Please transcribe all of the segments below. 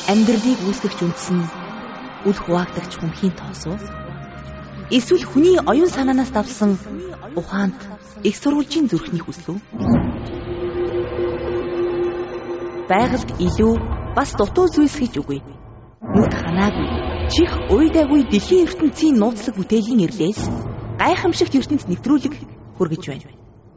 амьдралыг үүсгэж үндэс нь үл хуваагдагч хүмхийн тоос уу? Эсвэл хүний оюун санаанаас давсан ухаанд их сурвалжийн зүрхний хүсэл үү? Байгальд илүү бас дутуу зүйлс гэж үгүй. Нүд ханаагүй, чих уйдаагүй дэлхийн ертөнцийн нууцлаг бүтээлийн эрлээс гайхамшигт ертөнц нэвтрүүлэг хүргэж байна.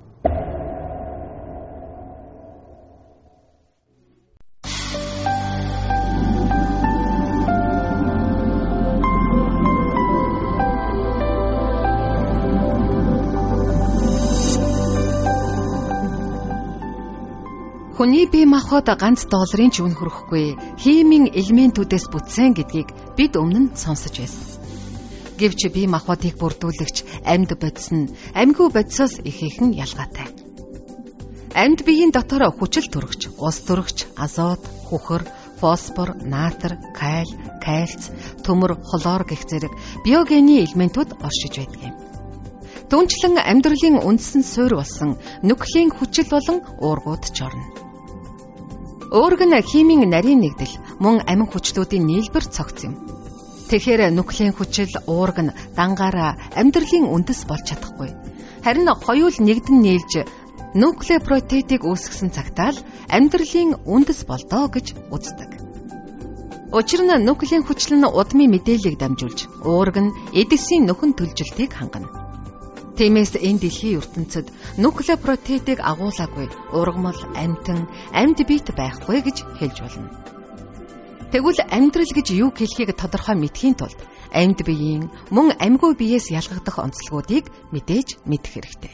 Хүний бие махбод ганц долларын ч үн хүрэхгүй химийн элементүүдээс бүтсэн гэдгийг бид өмнө нь сонсож байсан. Гэвч бие махбодыг бүрдүүлэгч амьд бодис нь амьгүй бодисоос ихээхэн ялгаатай. Амьд биеийн дотор хүчил төрөгч, ус төрөгч, азот, хүхэр, фосфор, натрий, калий, кальц, төмөр, хлор гэх зэрэг биогений элементүүд оршиж байдаг юм. Түүнчлэн амьдралын үндсэн суурь болсон нүклийн хүчил болон уургууд ч орно. Уург нь химийн нарийн нэгдэл мөн амин хүчлүүдийн нийлбэр цогц юм. Тэгэхээр нүклийн хүчил уург нь дангаараа амьдралын үндэс болж чадахгүй. Харин хоёул нэгдэн нийлж нуклеопротеидыг үүсгэсэн цагтаа л амьдралын үндэс болдоо гэж үздэг. Учир нь нүклийн хүчил нь удмын мэдээллийг дамжуулж уург нь эдгсийн нөхөн төлжилтийг хангана. Тиймээс энэ дэлхийн ертөнцид нуклеопротеидыг агуулаагүй ургамал, амьтан, амьд биет байхгүй гэж хэлж болно. Тэгвэл амьдрал гэж юу хэлхийг тодорхой мэдхийн тулд амьд биеийн мөн амьгүй биеэс ялгагдах онцлогуудыг мэдээж мэдэх хэрэгтэй.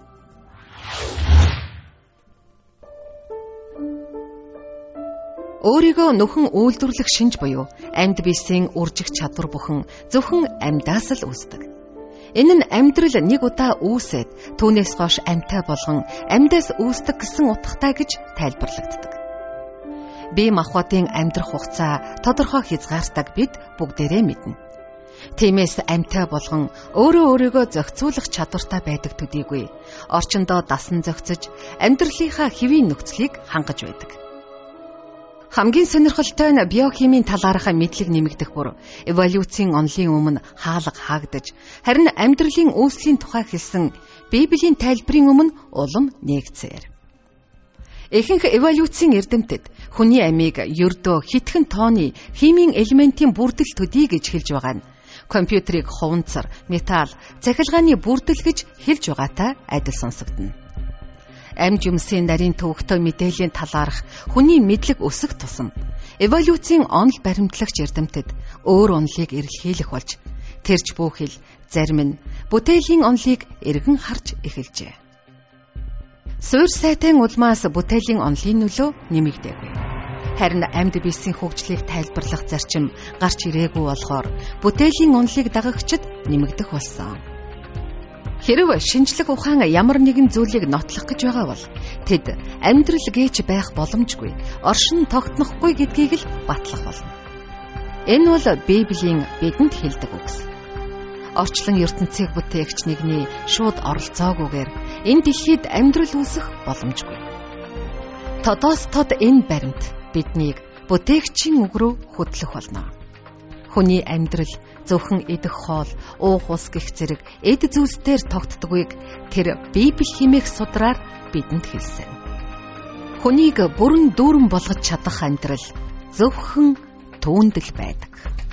Өөрийгөө нөхөн үйлдвэрлэх шинж буюу амьд биесийн үржих чадвар бүхэн зөвхөн амьдаас л үүсдэг. Энэ нь амьдрал нэг удаа үүсээд түүнээс хойш амьтаа болгон амьдаас үүсдэг гэсэн утгатай гэж тайлбарлагддаг. Бие махбодын амьдрах хугацаа тодорхой хязгаартай бид бүгдээрээ мэднэ. Тиймээс амьтаа болгон өөрийгөө зохицуулах чадвартай байдаг төдийгүй орчиндөө дасан зохицож амьдралынхаа хэвийн нөхцөлийг хангаж байдаг. Хамгийн сонирхолтой нь биохимийн талаархаа мэдлэг нэмэгдэх бүр эволюцийн онолын өмнө хаалга хаагдаж харин амьдралын үүслийн тухай хэлсэн Библийн тайлбарын өмнө улам нээгцээр. Ихэнх эволюцийн эрдэмтэд хүний амийг ердөө хитгэн тооны химийн элементийн бүрдэл төдий гэж хэлж байгаа нь компьютерийг хуванцар, металл, цахилгааны бүрдэл гэж хэлж байгаатай адил сонсогдно. Амьд юмсын нарийн төвөгтэй мэдээллийн талаарх хүний мэдлэг өсөх тусам эволюцийн онол баримтлагч эрдэмтэд өөр онолыг эрэлхийлэх болж тэрч бүхэл зарим нь бүтээлийн онолыг эргэн харж эхэлжээ. Суурь сайтын улмаас бүтээлийн онолын нөлөө нэмэгдээгүй. Харин амьд биесийн хөгжлийг тайлбарлах зарчим гарч ирээгүй болохоор бүтээлийн онолыг дагагчид нэмэгдэх болсон. Хэрв шинжлэх ухаан ямар нэгэн зүйлийг нотлох гэж байгаа бол тэд амьдрал гээч байх боломжгүй, оршин тогтнохгүй гэдгийг л батлах болно. Энэ бол Библийн бидэнд хэлдэг үгс. Орчлон ертөнцийг бүтээгч нэгний шууд оролцоогүйгээр энэ дэлхийд амьдрал үүсэх боломжгүй. Тодоос тод энэ баримт биднийг бүтээгчийн үг рүү хөтлөх болно. Хүний амьдрал зөвхөн идэх хоол, уух ус гэх зэрэг эд зүйлсээр тогтдоггүйг тэр Библи хэмээх судраар бидэнд хэлсэн. Хүнийг бүрэн дүүрэн болгож чадах амьдрал зөвхөн түүнд л байдаг.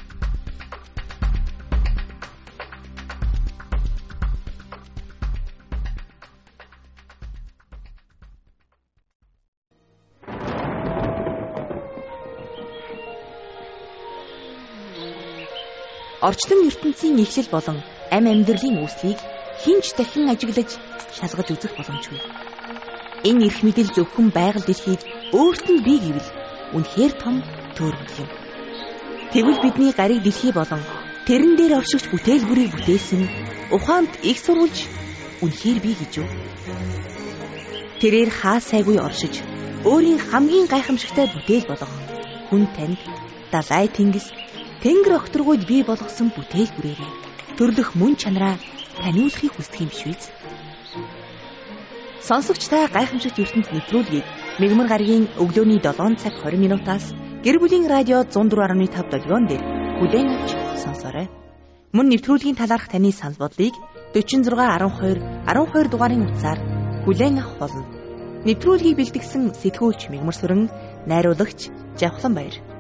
Орчлон ертөнцийн эхлэл болон амьдралын үүслийг хинч дахин ажиглаж шалгаж үзэх боломжгүй. Энэ эрх мэдэл зөвхөн байгаль дэлхийд өөрт нь бий гэвэл үнэхээр том төөрөмөл юм. Тэгвэл бидний гариг дэлхий болон тэрэн дээр оршигч бүтээл бүрийг бүтээсэн ухаанд их сурвалж үнэхээр бий гэж юу? Тэрээр хаа сайгүй оршиж өөрийн хамгийн гайхамшигтай бүтээл болох хүн танд далай тэнгис Тэнгэр огторгууд бий болгосон бүтээл бүрээрээ төрлөх мөн чанараа таниулахыг хүсдэг юм биш үү? Сонсогч та гайхамшигт ертөнд нэвтрүүлгийг Мегмар гарагийн өглөөний 7 цаг 20 минутаас Гэр бүлийн радио 104.5 долгион дээр хүлээн авч сонсоорой. Мөн нэвтрүүлгийн талаарх таны санал бодлыг 46 12 12 дугаарын утсаар хүлээн авах болно. Нэвтрүүлгийг бэлтгэсэн сэтгүүлч Мигмар Сүрэн, найруулагч Жавхлан Баяр.